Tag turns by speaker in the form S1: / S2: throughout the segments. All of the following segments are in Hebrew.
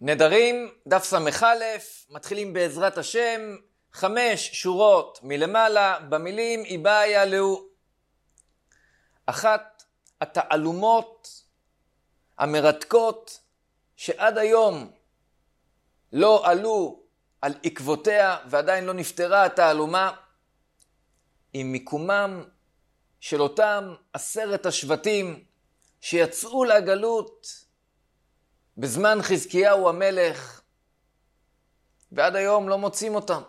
S1: נדרים, דף ס"א, מתחילים בעזרת השם, 5 שורות מלמעלה, במילים איבאיה לאו. אחת התעלומות המרתקות שעד היום לא עלו על עקבותיה ועדיין לא נפתרה התעלומה, עם מיקומם של אותם 10 השבטים שיצאו לגלות בזמן חזקיהו המלך, ועד היום לא מוצאים אותם.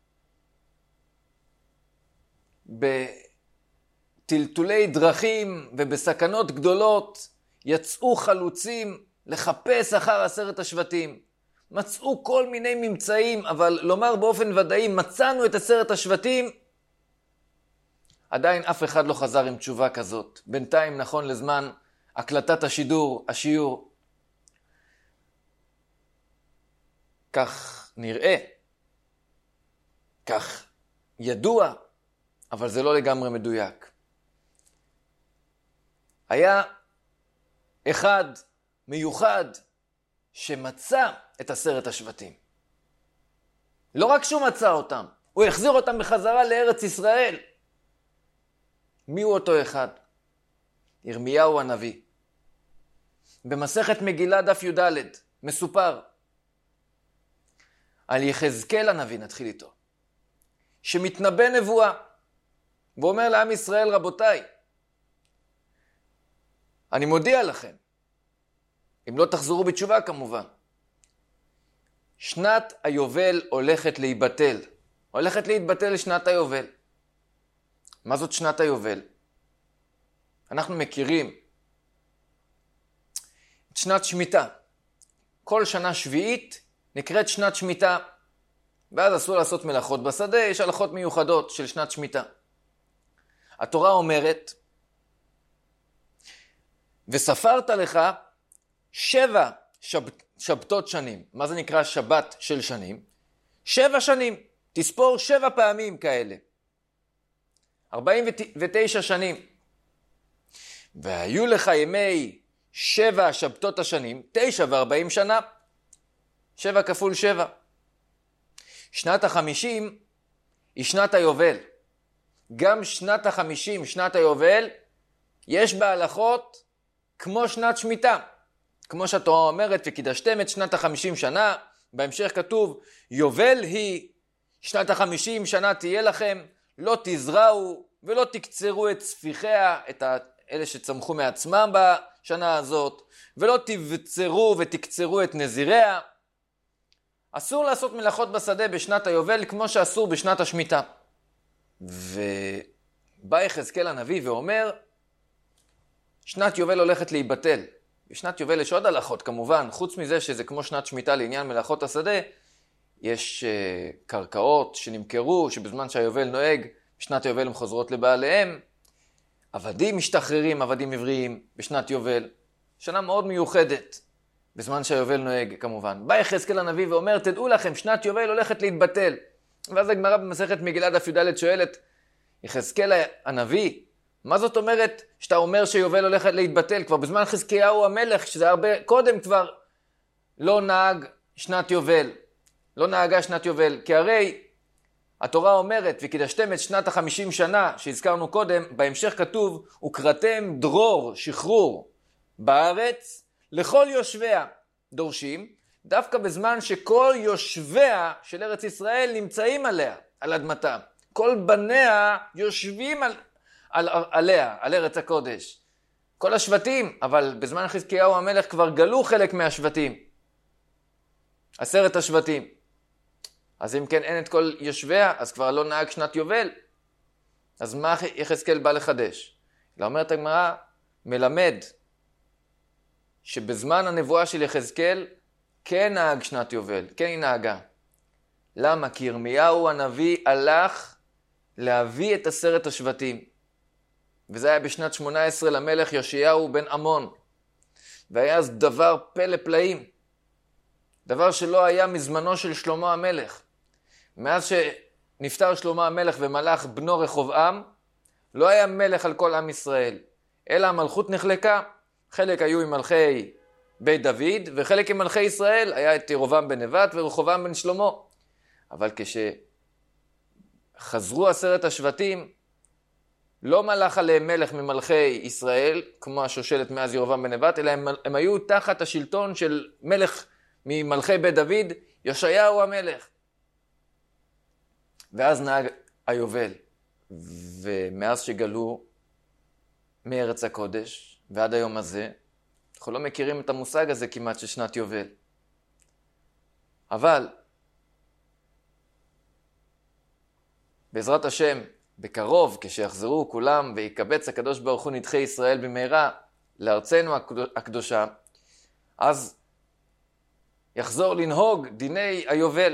S1: בטלטולי דרכים ובסכנות גדולות יצאו חלוצים לחפש אחר 10 השבטים. מצאו כל מיני ממצאים, אבל לומר באופן ודאי, מצאנו את 10 השבטים, עדיין אף אחד לא חזר עם תשובה כזאת. בינתיים, נכון לזמן הקלטת השיעור, כך נראה, כך ידוע, אבל זה לא לגמרי מדויק. היה אחד מיוחד שמצא את 10 השבטים. לא רק שהוא מצא אותם, הוא החזיר אותם בחזרה לארץ ישראל. מי הוא אותו אחד? ירמיהו הנביא. במסכת מגילה דף י"ד מסופר על יחזקאל הנביא, נתחיל איתו, שמתנבא נבואה ואומר לעם ישראל, רבותיי, אני מודיע לכם, אם לא תחזרו בתשובה כמובן, שנת היובל הולכת להתבטל שנת היובל. מה זאת שנת היובל? אנחנו מכירים את שנת שמיטה. כל שנה שביעית נקראת שנת שמיטה, ואז אסור לעשות מלאכות בשדה, יש הלכות מיוחדות של שנת שמיטה. התורה אומרת, וספרת לך 7 שבתות שנים. מה זה נקרא שבת של שנים? 7 שנים. תספור 7 פעמים כאלה. 49 שנים. והיו לך ימי 7 שבתות השנים, 9 ו40 שנה. 7 כפול 7. שנת ה-50 היא שנת היובל. גם שנת ה-50, שנת היובל, יש בה הלכות כמו שנת שמיטה. כמו שהתורה אומרת, וקידשתם את שנת ה-50 שנה, בהמשך כתוב, יובל היא, שנת ה-50 שנה תהיה לכם, לא תזרעו ולא תקצרו את ספיחיה, את אלה שצמחו מעצמם בשנה הזאת, ולא תבצרו ותקצרו את נזיריה. אסור לעשות מלאכות בשדה בשנת היובל כמו שאסור בשנת השמיטה. ובא יחזקאל הנביא ואומר, שנת יובל הולכת להיבטל. בשנת יובל יש עוד הלכות כמובן, חוץ מזה שזה כמו שנת שמיטה לעניין מלאכות השדה, יש קרקעות שנמכרו, שבזמן שהיובל נוהג, בשנת יובל הם חוזרות לבעליהם. עבדים משתחררים, עבדים עבריים, בשנת יובל. שנה מאוד מיוחדת, בזמן שהיובל נוהג כמובן. בא יחזקאל הנביא ואומר, תדעו לכם, שנת יובל הולכת להתבטל. ואז הגמרא במסכת מגילה דף י"ד שואלת, יחזקאל הנביא, מה זאת אומרת שאתה אומר שיובל הולכת להתבטל? כבר בזמן חזקיהו המלך, שזה הרבה קודם כבר, לא נהג שנת יובל. לא נהגה שנת יובל, כי הרי התורה אומרת, וקידשתם את שנת ה-50 שנה, שהזכרנו קודם, בהמשך כתוב, וקראתם דרור, שחרור, בארץ, לכל יושביה. דורשים, דווקא בזמן שכל יושביה של ארץ ישראל נמצאים עליה, על אדמתה. כל בניה יושבים עליה, על ארץ הקודש. כל השבטים, אבל בזמן חזקיהו המלך כבר גלו חלק מהשבטים. 10 השבטים. אז אם כן אין את כל יושביה, אז כבר לא נהג שנת יובל. אז מה יחזקאל בא לחדש? לא אומרת הגמרא, מלמד שבזמן הנבואה של יחזקאל כן נהג שנת יובל, כן היא נהגה. למה? כי ירמיהו הנביא הלך להביא את 10 השבטים. וזה היה בשנת 18 למלך יאשיהו בן עמון. והיה אז דבר פלא פלאים. דבר שלא היה מזמנו של שלמה המלך. מאז שנפטר שלמה המלך ומלך בנו רחובעם, לא היה מלך על כל עם ישראל. אלא המלכות נחלקה. חלק היו עם מלכי בית דוד, וחלק ממלכי ישראל היה את ירובעם בן נבט ורחבעם בן שלמה. אבל כשחזרו 10 השבטים, לא מלך עליהם מלך ממלכי ישראל, כמו השושלת מאז ירובעם בן נבט, אלא הם היו תחת השלטון של מלך ממלכי בית דוד, יאשיהו המלך. ואז נהג היובל, ומאז שגלו מארץ הקודש ועד היום הזה, אנחנו לא מכירים את המושג הזה כמעט של שנת יובל. אבל בעזרת השם, בקרוב, כשיחזרו כולם ויקבץ הקדוש ברוך הוא נדחי ישראל במהרה לארצנו הקדושה, אז יחזור לנהוג דיני היובל.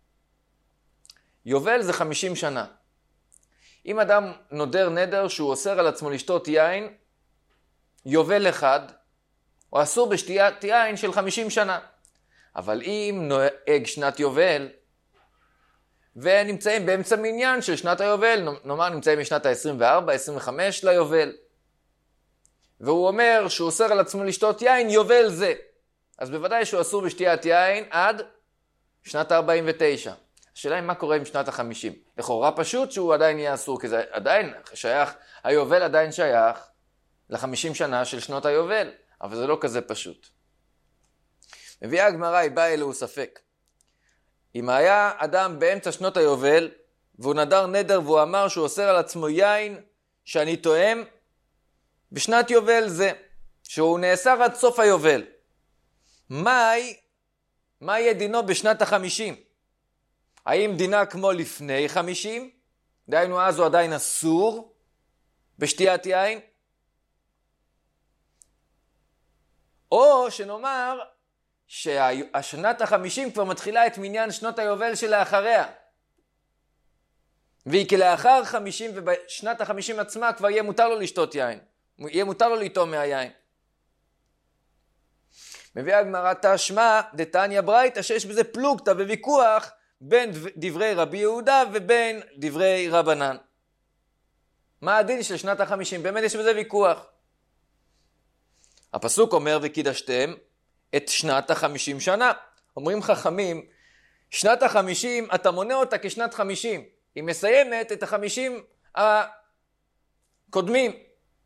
S1: יובל זה 50 שנה. אם אדם נודר נדר שהוא אוסר על עצמו לשתות יין, יובל אחד, הוא אסור בשתיית יין של 50 שנה. אבל אם נוהג שנת יובל, ונמצאים באמצע מניין של שנת היובל, נאמר נמצאים בשנת ה-24, 25 ליובל, והוא אומר שהוא אוסר על עצמו לשתות יין, יובל זה. אז בוודאי שהוא אסור בשתיית יין עד שנת ה-49. השאלה היא מה קורה עם שנת ה-50. לכאורה פשוט שהוא עדיין יהיה אסור, כי זה עדיין שייך, היובל עדיין שייך ל-50 שנה של שנות היובל, אבל זה לא כזה פשוט. מביאה הגמרא, היא באה אלוהו ספק. אם היה אדם באמצע שנות היובל, והוא נדר נדר והוא אמר שהוא אוסר על עצמו יין שאני תואם בשנת יובל זה, שהוא נאסר עד סוף היובל. מה יהיה דינו בשנת ה-50? האם דינה כמו לפני 50? דהיינו אז הוא עדיין אסור בשתיית יין? או שנאמר שהשנת ה-50 כבר מתחילה את מניין שנות היובל שלאחריה. והיא כלאחר 50 ובשנת ה-50 עצמה כבר יהיה מותר לו לשתות יין. יהיה מותר לו ליטום מהיין. מביאה הגמרא תשמע דתניא ברייתא שיש בזה פלוגתא וויכוח בין דברי רבי יהודה ובין דברי רבנן. מה הדין של שנת ה-50? באמת יש בזה ויכוח. הפסוק אומר וקידשתם את שנת ה-50 שנה. אומרים חכמים, שנת ה-50 אתה מונה אותה כשנת 50. היא מסיימת את ה-50 הקודמים.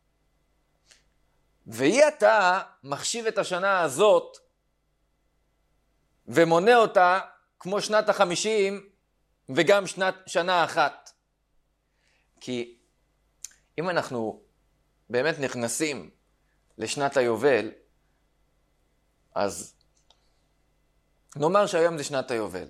S1: והיא אתה מחשיב את השנה הזאת ומונה אותה כמו שנת ה-50 וגם שנה אחת. כי אם אנחנו באמת נכנסים לשנת היובל, אז נאמר שהיום זה שנת היובל.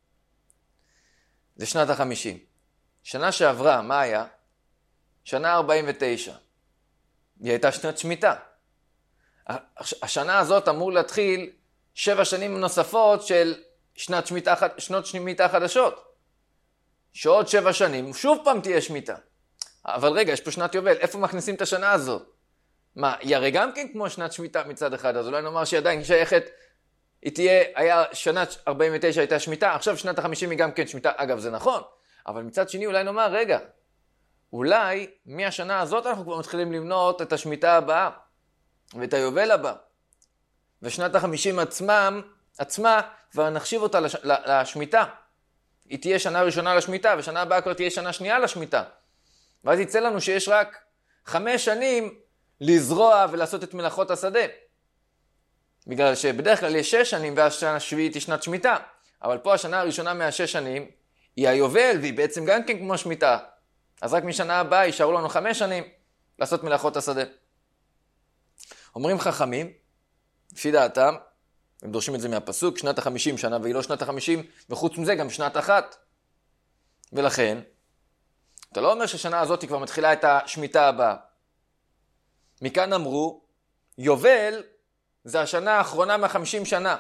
S1: זה שנת ה-50. שנה שעברה, מה היה? שנה 49. היא הייתה שנת שמיטה. השנה הזאת אמור להתחיל 7 שנים נוספות של שנות שמיטה חדשות. שעוד 7 שנים שוב פעם תהיה שמיטה. אבל רגע, יש פה שנת יובל, איפה מכניסים את השנה הזאת? מה, היא הרי גם כן כמו שנת שמיטה מצד אחד, אז אולי נאמר שהיא עדיין שייכת, היא תהיה, היה שנת 49 הייתה שמיטה, עכשיו שנת ה-50 היא גם כן שמיטה, אגב זה נכון, אבל מצד שני אולי נאמר, רגע, אולי מהשנה הזאת אנחנו כבר מתחילים למנות את השמיטה הבאה, ואת היובל הבא, ושנת ה-50 עצמה כבר נחשיב אותה לשמיטה, היא תהיה שנה ראשונה לשמיטה, ושנה הבאה כבר תהיה שנה שנייה לשמיטה, ואז יצא לנו שיש רק 5 שנים לזרוע ולעשות את מלאכות השדה. בגלל שבדרך כלל יש 6 שנים והשנה השביעית היא שנת שמיטה. אבל פה השנה הראשונה מה6 שנים היא היובל והיא בעצם גם כן כמו שמיטה. אז רק משנה הבאה יישארו לנו 5 שנים לעשות מלאכות השדה. אומרים חכמים, לפי דעתם, הם דורשים את זה מהפסוק, שנת ה-50 שנה והיא לא שנת ה-50 וחוץ מזה גם שנת אחת. ולכן, אתה לא אומר ששנה הזאת כבר מתחילה את השמיטה הבאה. מכאן אמרו, יובל זה השנה האחרונה מה-50 שנה.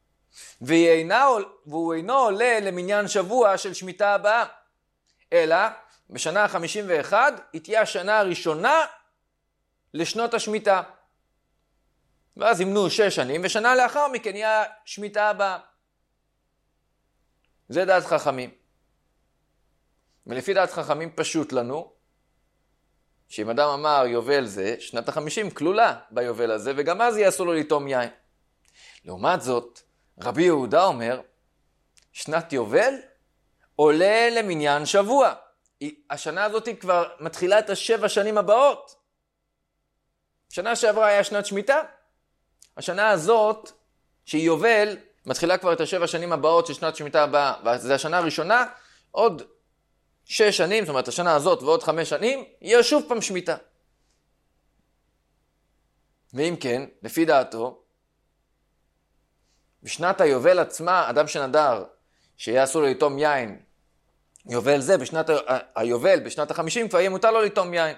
S1: והוא אינו עולה למניין שבוע של שמיטה הבאה. אלא, בשנה ה-51 היא תהיה השנה הראשונה לשנות השמיטה. ואז ימנו 6 שנים, ושנה לאחר מכן יהיה שמיטה הבאה. זה דעת חכמים. ולפי דעת חכמים פשוט לנו, שאם אדם אמר יובל זה, שנת ה-50 כלולה ביובל הזה, וגם אז יעשו לו ליטום יין. לעומת זאת, רבי יהודה אומר, שנת יובל עולה למניין שבוע. השנה הזאת כבר מתחילה את 7 שנים הבאות. שנה שעברה היה שנת שמיטה. השנה הזאת, שהיא יובל, מתחילה כבר את 7 שנים הבאות של שנת שמיטה הבאה. וזו השנה הראשונה, עוד 6 שנים, זאת אומרת השנה הזאת ועוד 5 שנים, יהיה שוב פעם שמיטה. ואם כן, לפי דעתו, בשנת היובל עצמה, אדם שנדר, שיהיה אסור לו לטום יין, יובל זה, בשנת היובל, בשנת ה-50, כבר יהיה מותר לו לטום יין.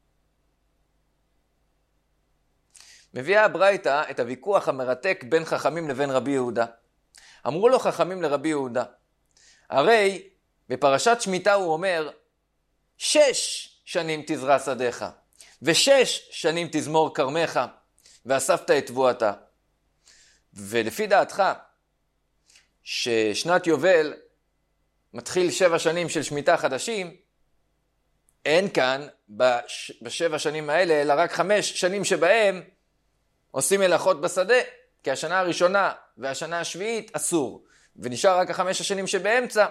S1: מביאה הברייתא את הוויכוח המרתק בין חכמים לבין רבי יהודה. אמרו לו חכמים לרבי יהודה, הרי בפרשת שמיטה הוא אומר, 6 שנים תזרע שדיך, ו6 שנים תזמור כרמך, ואספת את תבואתה. ולפי דעתך, ששנת יובל מתחיל 7 שנים של שמיטה חדשים, אין כאן ב7 שנים האלה, אלא רק 5 שנים שבהם עושים מלאכות בשדה, כי השנה הראשונה והשנה השביעית אסור, ונשאר רק 5 השנים שבאמצע.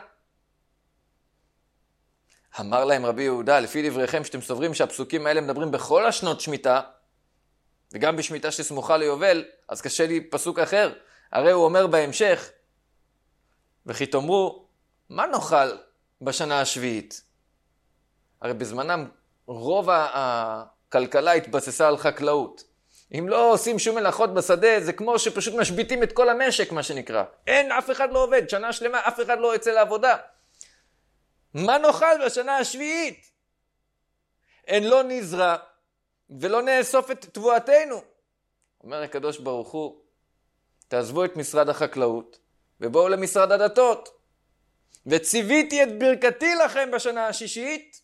S1: אמר להם רבי יהודה, לפי דבריכם שאתם סוברים שהפסוקים האלה מדברים בכל השנות שמיטה, וגם בשמיטה שסמוכה ליובל, אז קשה לי פסוק אחר. הרי הוא אומר בהמשך, וכי תאמרו, מה נאכל בשנה השביעית? הרי בזמנם רוב הכלכלה התבססה על חקלאות. אם לא עושים שום מלאכות בשדה, זה כמו שפשוט משביתים את כל המשק, מה שנקרא. אין, אף אחד לא עובד, שנה שלמה אף אחד לא יוצא לעבודה. מה נאכל בשנה השביעית? אין לא נזרע ולא נאסוף את תבואתנו. אומר הקדוש ברוך הוא, תעזבו את משרד החקלאות ובואו למשרד הדתות. וציוויתי את ברכתי לכם בשנה השישית,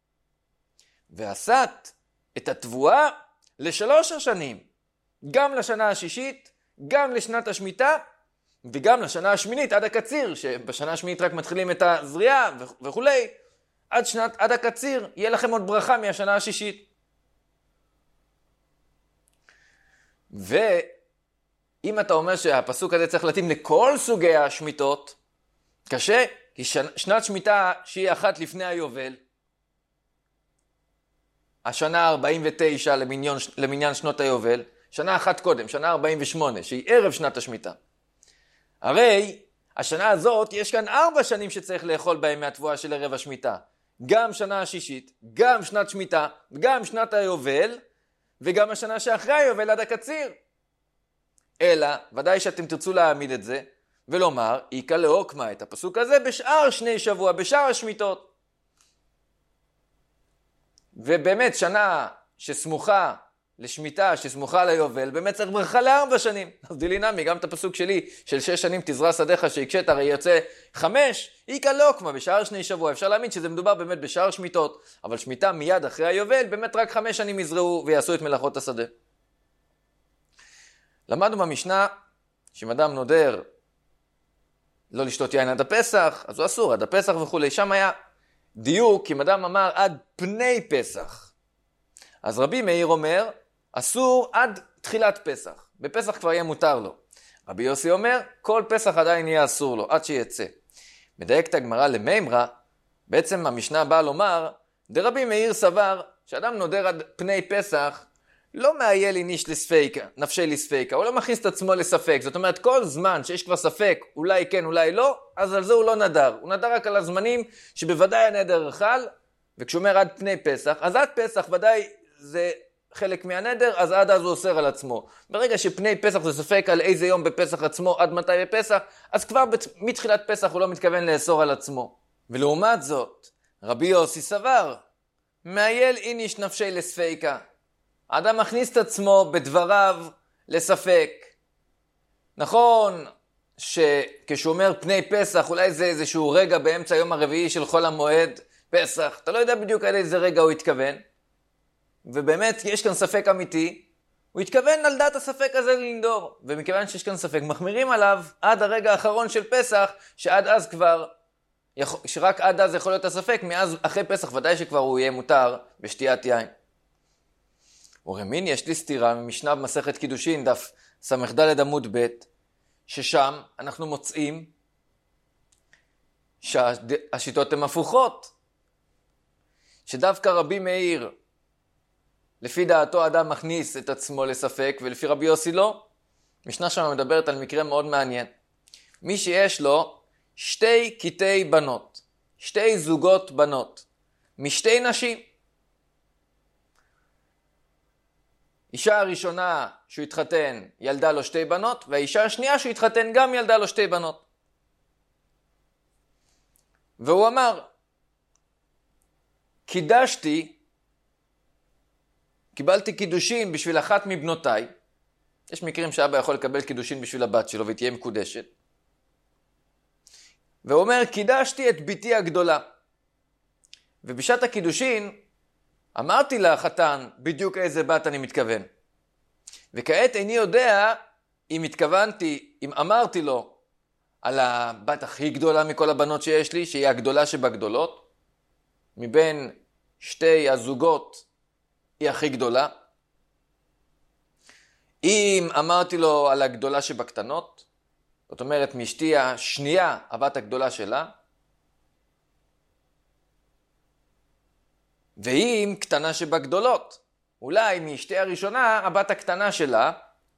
S1: ועשת את התבואה ל3 השנים, גם לשנה השישית, גם לשנת השמיטה, וגם לשנה השמינית עד הקציר, שבשנה השמינית רק מתחילים את הזריעה וכו', עד הקציר, יהיה לכם עוד ברכה מהשנה השישית. ואם אתה אומר שהפסוק הזה צריך להתאים לכל סוגי השמיטות, קשה, כי שנת שמיטה שהיא אחת לפני היובל, השנה 49 למניין שנות היובל, שנה אחת קודם, שנה 48, שהיא ערב שנת השמיטה. הרי השנה הזאת יש כאן 4 שנים שצריך לאכול בהם מהתבואה של ערב השמיטה. גם שנה השישית, גם שנת שמיטה, גם שנת היובל, וגם השנה שאחרי היובל עד הקציר. אלא, ודאי שאתם תרצו להעמיד את זה, ולומר, איקה לעוקמה את הפסוק הזה בשאר 2 שבוע, בשאר השמיטות. ובאמת שנה שסמוכה לשמיטה, שסמוכה ליובל, באמת צריך ברכה ל4 שנים. אז דילי נמי, גם את הפסוק שלי, של 6 שנים תזרע שדיך שיקשת, הרי יוצא 5, איקה לעוקמה בשאר 2 שבוע. אפשר להאמין שזה מדובר באמת בשאר שמיטות, אבל שמיטה מיד אחרי היובל, באמת רק 5 שנים יזרעו ויעשו את מלאכות השדה. למדנו במשנה, שאם אדם נודר לא לשתות יין עד הפסח, אז הוא אסור, עד הפסח וכו'. שם היה דיוק, אם אדם אמר עד פני פסח. אז רבי מאיר אומר, אסור עד תחילת פסח. בפסח כבר יהיה מותר לו. רבי יוסי אומר, כל פסח עדיין יהיה אסור לו, עד שיצא. מדייקת הגמרא למימרא, בעצם המשנה באה לומר, דרבי מאיר סבר, שאדם נודר עד פני פסח, לא מאייל איניש לספיקה, נפשי לספיקה, הוא לא מכניס את עצמו לספק. זאת אומרת, כל זמן שיש כבר ספק, אולי כן, אולי לא, אז על זה הוא לא נדר. הוא נדר רק על הזמנים שבוודאי הנדר חל, וכשהוא אומר עד פני פסח, אז עד פסח ודאי זה חלק מהנדר, אז עד אז הוא אוסר על עצמו. ברגע שפני פסח זה ספק על איזה יום בפסח עצמו, עד מתי בפסח, אז כבר מתחילת פסח הוא לא מתכוון לאסור על עצמו. ולעומת זאת, רבי יוסי סבר, מאייל איניש נפשי לספיקה. האדם מכניס את עצמו בדבריו לספק. נכון שכשהוא אומר פני פסח, אולי זה איזשהו רגע באמצע היום הרביעי של חול המועד פסח, אתה לא יודע בדיוק על איזה רגע הוא התכוון, ובאמת יש כאן ספק אמיתי, הוא התכוון על דעת הספק הזה לנדור, ומכיוון שיש כאן ספק, מחמירים עליו עד הרגע האחרון של פסח, שעד אז כבר, שרק עד אז יכול להיות הספק, מאז אחרי פסח ודאי שכבר הוא יהיה מותר בשתיית יין. ורמין, יש לי סתירה ממשנה במסכת קידושין, דף ס"ד עמוד ב', ששם אנחנו מוצאים שהשיטות הן הפוכות. שדווקא רבי מאיר, לפי דעתו אדם מכניס את עצמו לספק, ולפי רבי יוסי לא. משנה שם מדברת על מקרה מאוד מעניין. מי שיש לו שתי קטעי בנות, שתי זוגות בנות, משתי נשים. אישה הראשונה שהוא התחתן ילדה לו שתי בנות, והאישה השנייה שהוא התחתן גם ילדה לו שתי בנות. והוא אמר, קיבלתי קידושין בשביל אחת מבנותיי. יש מקרים שאבא יכול לקבל קידושין בשביל הבת שלו והיא תהיה מקודשת. והוא אומר, קידשתי את ביתי הגדולה. ובשעת הקידושין אמרתי לחתן בדיוק איזה בת אני מתכוון. וכעת איני יודע אם אמרתי לו על הבת הכי גדולה מכל הבנות שיש לי, שהיא הגדולה שבגדולות, מבין שתי הזוגות היא הכי גדולה. אם אמרתי לו על הגדולה שבקטנות, זאת אומרת מאשתי השנייה, הבת הגדולה שלה, ואם קטנה שבגדולות, אולי מאשתי הראשונה, הבת הקטנה שלה,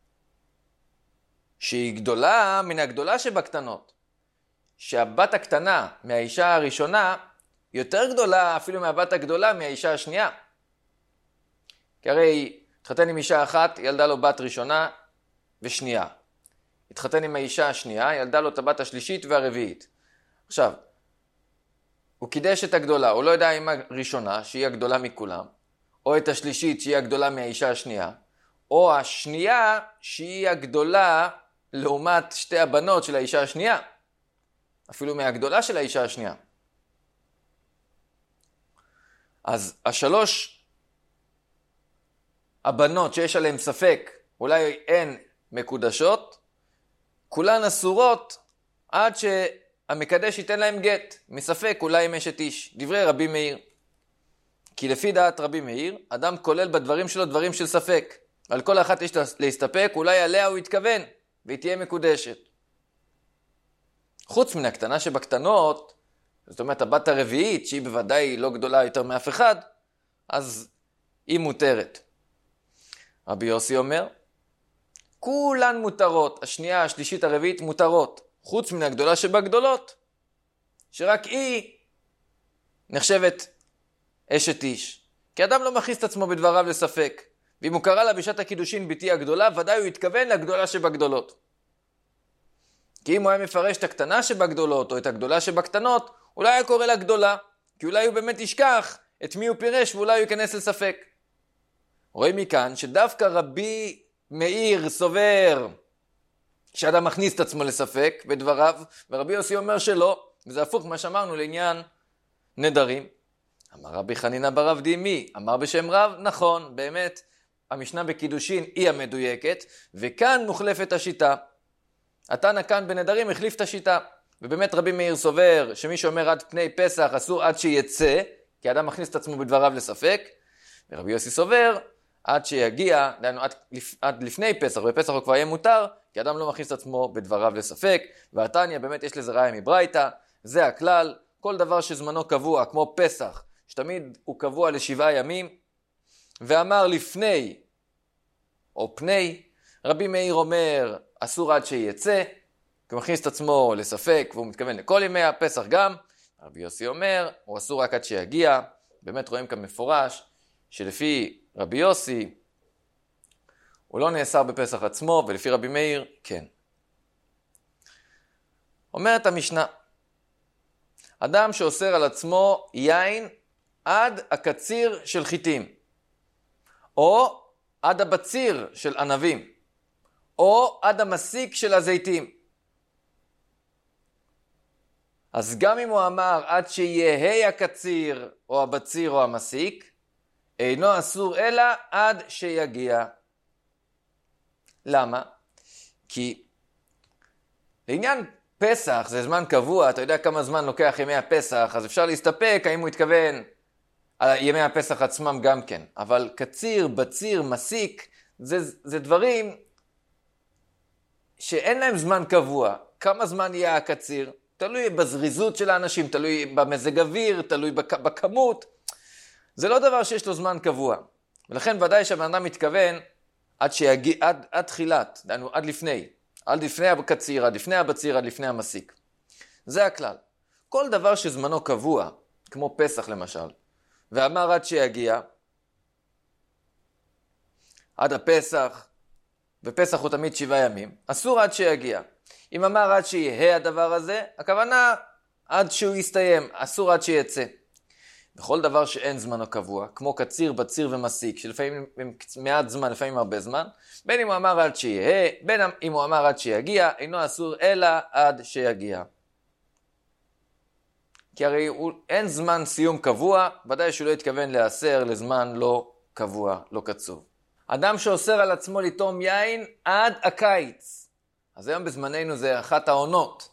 S1: שהיא גדולה מן הגדולה שבקטנות, שהבת הקטנה מהאישה הראשונה יותר גדולה אפילו מהבת הגדולה מהאישה השנייה. כי הרי התחתן עם אישה אחת, ילדה לו בת ראשונה ושנייה. התחתן עם האישה השנייה, ילדה לו את הבת השלישית והרביעית. עכשיו, הוא קידש את הגדולה, הוא לא יודע אם הראשונה, שהיא הגדולה מכולם, או את השלישית, שהיא הגדולה מהאישה השנייה, או השנייה, שהיא הגדולה לעומת שתי הבנות של האישה השנייה. אפילו מהגדולה של האישה השנייה. אז השלוש הבנות שיש עליהן ספק, אולי הן מקודשות, כולן אסורות עד שהמקדש ייתן להם גט. מספק אולי הם אשת איש. דברי רבי מאיר. כי לפי דעת רבי מאיר, אדם כולל בדברים שלו דברים של ספק. על כל אחת יש להסתפק, אולי עליה הוא יתכוון, והיא תהיה מקודשת. חוץ מן הקטנה שבקטנות, זאת אומרת הבת הרביעית, שהיא בוודאי לא גדולה יותר מאף אחד, אז היא מותרת. רבי יוסי אומר, כולן מותרות, השנייה, השלישית, הרביעית מותרות, חוץ מן הגדולה שבגדולות, שרק היא נחשבת אשת איש. כי אדם לא מכניס את עצמו בדבריו לספק, ואם הוא קרא לה בשעת הקידושין ביתי הגדולה, ודאי הוא יתכוון לגדולה שבגדולות. כי אם הוא היה מפרש את הקטנה שבגדולות, או את הגדולה שבקטנות, אולי היה קורא לה גדולה, כי אולי הוא באמת ישכח את מי הוא פירש, ואולי הוא ייכנס לספק. רואים מכאן שדווקא רבי מאיר סובר שאדם מכניס את עצמו לספק בדבריו, ורבי יוסי אומר שלא, וזה הפוך מה שאמרנו לעניין נדרים. אמר רבי חנינא בר רב דימי, אמר בשם רב, נכון, באמת, המשנה בקידושין היא המדויקת, וכאן מוחלפת השיטה. התנא כאן בנדרים החליף את השיטה, ובאמת רבי מאיר סובר שמי שאומר עד פני פסח אסור עד שיצא, כי אדם מכניס את עצמו בדבריו לספק, ורבי יוסי סובר עד שיגיע, עד לפני פסח, בפסח הוא כבר יהיה מותר, כי אדם לא מכניס את עצמו בדבריו לספק, והתניא באמת יש לזה ראיה מברייתא, זה הכלל, כל דבר שזמנו קבוע, כמו פסח, שתמיד הוא קבוע ל7 ימים, ואמר לפני או פני, רבי מאיר אומר אסור עד שיצא, כי הוא מכניס את עצמו לספק, והוא מתכוון לכל ימי הפסח גם. רבי יוסי אומר, הוא אסור רק עד שיגיע. באמת רואים כאן מפורש, שלפי רבי יוסי, הוא לא נאסר בפסח עצמו, ולפי רבי מאיר, כן. אומרת המשנה, אדם שאוסר על עצמו יין עד הקציר של חיטים, או עד הבציר של ענבים, או עד המסיק של הזיתים. אז גם אם הוא אמר עד שיהיה הקציר או הבציר או המסיק, אינו אסור אלא עד שיגיע. למה? כי לעניין פסח זה זמן קבוע, אתה יודע כמה זמן לוקח ימי הפסח, אז אפשר להסתפק האם הוא התכוון על ימי הפסח עצמם גם כן. אבל קציר, בציר, מסיק, זה דברים שאין להם זמן קבוע. כמה זמן יהיה הקציר? תלוי בזריזות של האנשים, תלוי במזג אוויר, תלוי בכמות. זה לא דבר שיש לו זמן קבוע. ולכן ודאי שהבן אדם מתכוון עד שיגיע, עד תחילת, עד לפני הקציר, עד לפני הבציר, עד לפני המסיק. זה הכלל. כל דבר שזמנו קבוע, כמו פסח למשל, ואמר עד שיגיע, עד הפסח, ופסח הוא תמיד 7 ימים, אסור עד שיגיע. אם אמר עד שיהיה הדבר הזה, הכוונה עד שהוא יסתיים, אסור עד שיצא. בכל דבר שאין זמנו קבוע, כמו קציר, בציר ומסיק, שלפעמים מעט זמן, לפעמים הרבה זמן, בין אם הוא אמר עד שיהיה, בין אם הוא אמר עד שיגיע, אינו אסור אלא עד שיגיע. כי הרי אין זמן סיום קבוע, ודאי שהוא לא יתכוון לאסר לזמן לא קבוע, לא קצוב. אדם שאוסר על עצמו לטעום יין עד הקיץ. אז היום בזמננו זה אחת העונות.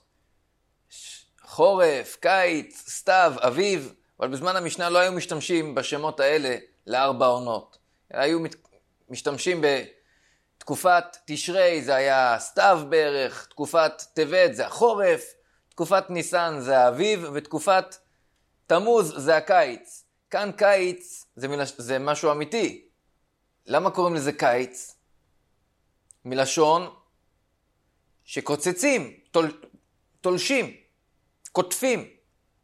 S1: חורף, קיץ, סתיו, אביב, אבל בזמן המשנה לא היו משתמשים בשמות האלה ל4 עונות. היו משתמשים בתקופת תשרי, זה היה סתיו בערך, תקופת טבת זה החורף, תקופת ניסן זה האביב, ותקופת תמוז זה הקיץ. כאן קיץ זה משהו אמיתי. למה קוראים לזה קיץ? מלשון שקוצצים, תולשים, קוטפים.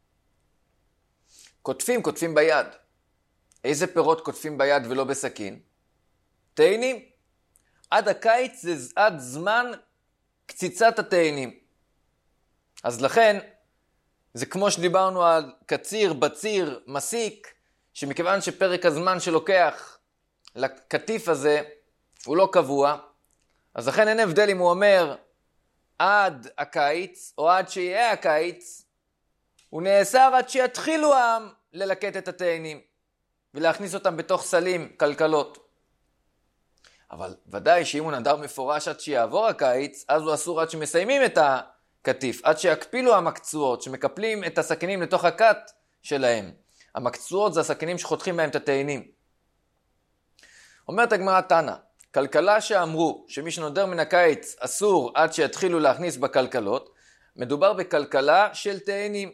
S1: קוטפים ביד. איזה פירות קוטפים ביד ולא בסכין? תאנים. עד הקיץ זה עד זמן קציצת התאנים. אז לכן, זה כמו שדיברנו על קציר, בציר, מסיק, שמכיוון שפרק הזמן שלוקח לקטיף הזה הוא לא קבוע, אז לכן אין הבדל אם הוא אומר עד הקיץ או עד שיהיה הקיץ, הוא נאסר עד שיתחילו העם ללקט את התאנים ולהכניס אותם בתוך סלים, כלכלות. אבל ודאי שאם הוא נדר מפורש עד שיעבור הקיץ, אז הוא אסור עד שמסיימים את הקטיף, עד שיקפילו המקצועות, שמקפלים את הסכינים לתוך הכת שלהם. המקצועות זה הסכינים שחותכים בהם את התאנים. אומרת הגמרא תנא, כלכלה שאמרו שמי שנודר מן הקיץ אסור עד שיתחילו להכניס בכלכלות, מדובר בכלכלה של תאנים.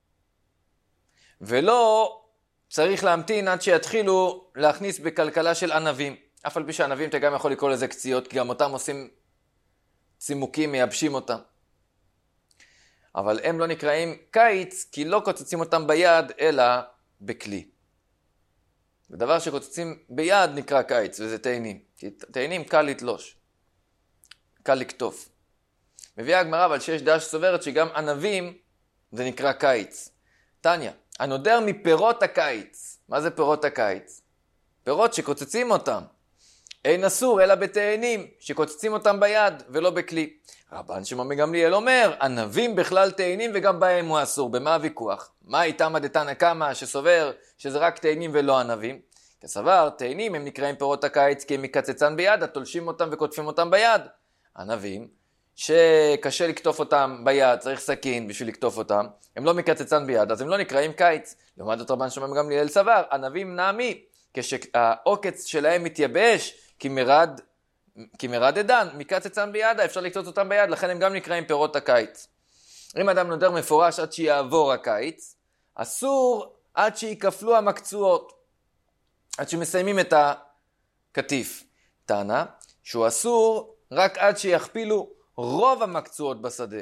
S1: ולא צריך להמתין עד שיתחילו להכניס בכלכלה של ענבים. אף על פי שענבים אתה גם יכול לקרוא לזה קציות, כי גם אותם עושים צימוקים, מייבשים אותם. אבל הם לא נקראים קיץ, כי לא קוצצים אותם ביד, אלא בכלי. ודבר שקוצצים ביד נקרא קיץ, וזה תאנים. כי תאנים קל לתלוש, קל לקטוף. מביאה הגמרא אבל שיש דעה שסוברת שגם ענבים זה נקרא קיץ. תניא, הנודר מפירות הקיץ. מה זה פירות הקיץ? פירות שקוצצים אותם. אין אסור אלא בתאנים, שקוצצים אותם ביד ולא בכלי. רבן שמעון בן גמליאל אומר, ענבים בכלל תאנים וגם בהם הוא אסור. במה הוויכוח? מה איתם דתנא קמא שסובר שזה רק תאנים ולא ענבים? כסבר, תאנים הם נקראים פירות הקיץ כי הם מקצצן ביד, התולשים אותם וקוטפים אותם ביד. ענבים, שקשה לקטוף אותם ביד, צריך סכין בשביל לקטוף אותם, הם לא מקצצן ביד, אז הם לא נקראים קיץ. לעומת זאת רבן שמעון בן גמליאל סבר, ענבים נעמי, כשהעוקץ שלהם מתייבש, כי מרד עדן, מקצצן ביד, אפשר לקטוף אותם ביד, לכן הם גם נקראים פירות הקיץ. אם אדם נודר מפורש עד שיעבור הקיץ, אסור עד שיקפלו המקצועות, עד שמסיימים את הקטיף. טענה שהוא אסור רק עד שיכפילו רוב המקצועות בשדה.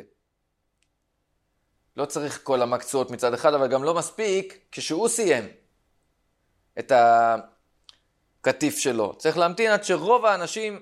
S1: לא צריך כל המקצועות מצד אחד, אבל גם לא מספיק כשהוא סיים את הקטיף שלו. צריך להמתין עד שרוב האנשים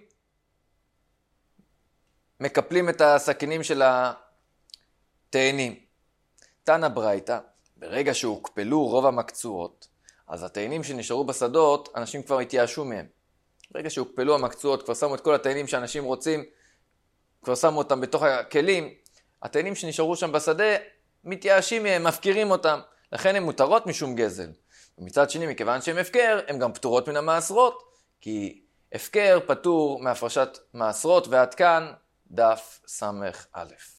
S1: מקפלים את הסכינים של התאנים. תנא ברייתא, ברגע שהוקפלו רוב המקצועות, אז התאנים שנשארו בשדות, אנשים כבר התייאשו מהם. ברגע שהוקפלו המקצועות, כבר שמו את כל התאנים שאנשים רוצים, כבר שמו אותם בתוך הכלים, התאנים שנשארו שם בשדה, מתייאשים מהם, מפקירים אותם. לכן הם מותרות משום גזל. ומצד שני, מכיוון שהם הפקר, הם גם פטורות מן המעשרות, כי הפקר פטור מהפרשת מעשרות, ועד כאן דף סמך א'.